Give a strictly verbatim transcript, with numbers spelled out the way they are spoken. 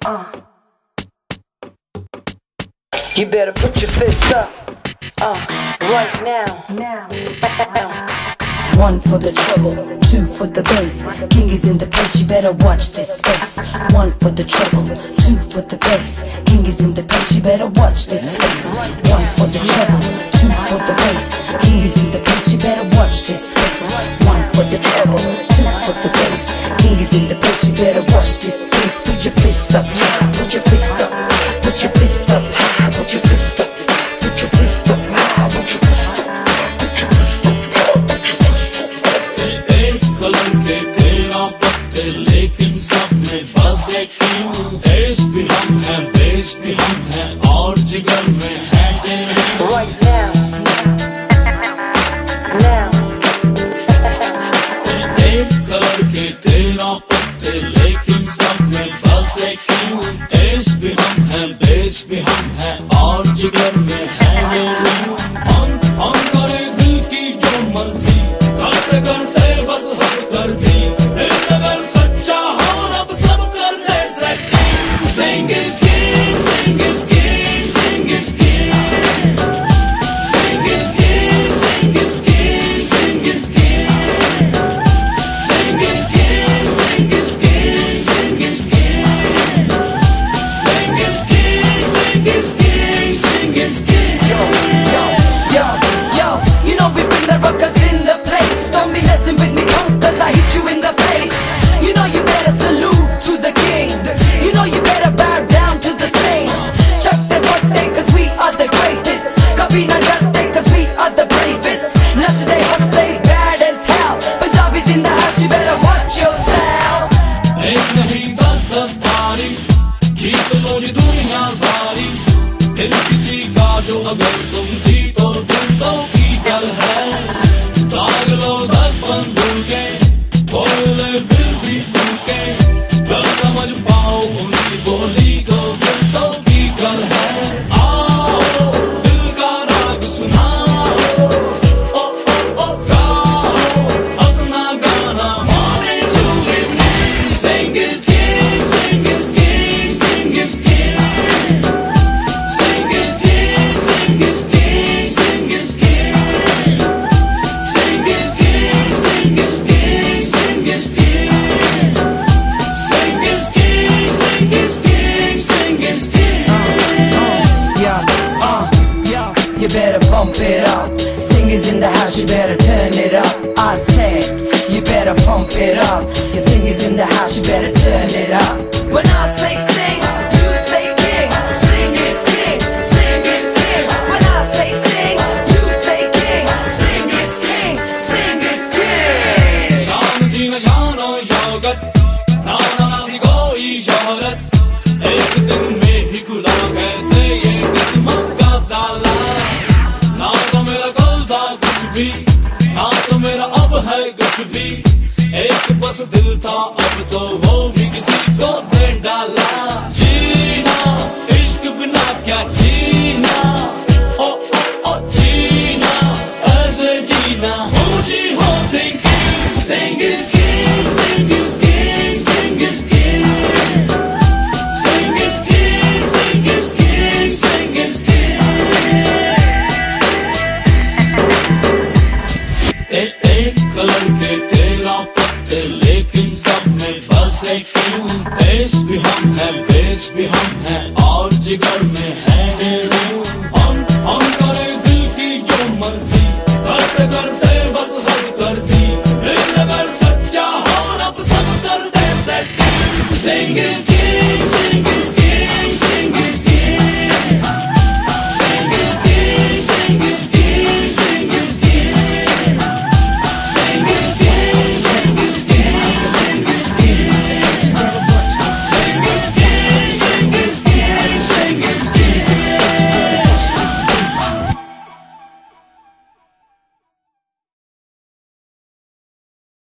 Uh. You better put your fists up, uh, right now. Now. One for the trouble, two for the bass. King is in the place, you better watch this space. One for the trouble, two for the bass. King is in the place, you better watch this space. One for the trouble, two for the bass. King is in the place, you better watch this space. One for the trouble, two for the bass. King is in the place, you better watch this space. Put your fist up, put your fist up, put your fist up, put your fist up, put your fist up, put your fist up. लेकिन सब में बस एक king. देश भी हम हैं, base भी हम हैं, और जिगर में है right now, now. एक कलर के तेरह पत्ते, लेकिन सब में बस एक किंग। देश भी हम हैं, बेस भी हम हैं, और जिगर में है हम हम करे दिल की जो मर्जी, करते करते बस हद कर दी। Sing is king, sing is king, sing is king. Sing is king, sing is king, sing is king. Sing is king, sing is king, sing is king. Sing is king, sing is king, sing is king. Yo, yo, yo, yo, you know we bring the rockers in the place. Don't be messing with me, punk, cause I hit you in the face. You know you better salute to the king. You know you better bow down to the same. Chuck the birthday cause we are the greatest. Kabhi na darte cause we are the bravest. Nachte haste bad as hell. Punjabis in the house, you better watch yourself. एक नहीं दस दस बारी जीत लो जी दुनिया सारी। दिल किसी का जो अगर तुम जीतो दिल तो की गल है। दाग लो दस बंदूके, बोले फिर भी कूके। गल समझ पाओ उनकी बोली को, फिर तो की गल है। आओ दिल का राग सुनाओ, ओ ओ ओ गाओ हंसना गाना morning to evening। Sing is king, sing is king, sing is king. Sing is king, sing is king, sing is king. Sing is king, sing is king, sing is king. Sing is king, sing is king, sing is king. Yeah, uh, yeah, you better pump it up. Singers in the house, you better turn it up. I said, you better pump it up. Your singers in the house, you better turn it up. When I say sing, you say king. Sing is king, sing is king. When I say sing, you say king. Sing is king, sing is king. शान थी न शान और शौकत, ना ना थी कोई शोहरत। एक दिन में ही खुला कैसे ये किस्मत का ताला। ना तो मेरा कल था कुछ भी, ना तो मेरा अब है कुछ भी। एक बस दिल था, अब तो वो भी किसी को दे डाला। जीना इश्क बिना क्या जीना, ओ ओ ओ जीना ऐसे जीना। ऊंची हो thinking, sing is king, sing is king, sing is king. Sing is king, sing is king, sing is king. एक एक कलर के तेरह पत्ते, लेकिन सब में बस एक किंग। देश भी हम हैं, बेस भी हम हैं, और जिगर में है हम हम करे दिल की जो मर्जी, करते करते बस हद कर दी। दिल अगर सच्चा हो रब सब कर दे सेटिंग। Sing is